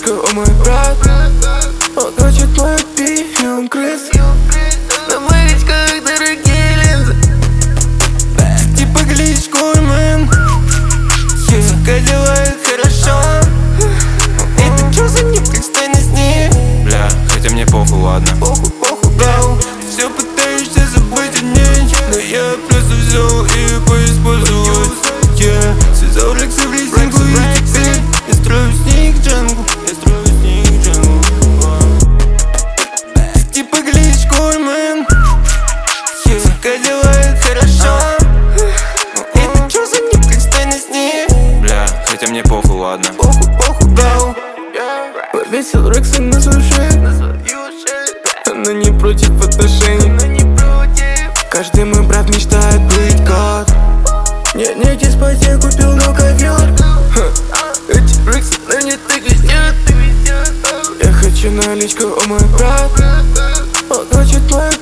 наличка, о мой брат. Он хочет мою пи, и он крыс. На моих очках дорогие линзы. Типа глич, кульмен. Сука делает хорошо. И ты чё за ним, как стойно с ней? Бля, хотя мне похуй, ладно. Похуй, бро. Все пытаешься забыть о ней, но я просто взял и поиспользовал. Связал рексы в лизингу, и теперь я строю с них джангу. Типа глич, кульмен. Сука делает хорошо. И ты чё за ним, как стойно с ней? Бля, хотя мне похуй, ладно. Похуй, бро. Повесил рексы на свою шею. Она не против отношений. Каждый мой брат мечтает быть год. Нет, негде спать, я купил на ковер. Эти рексы на не так везет. Я хочу наличку, о мой брат. Он хочет мою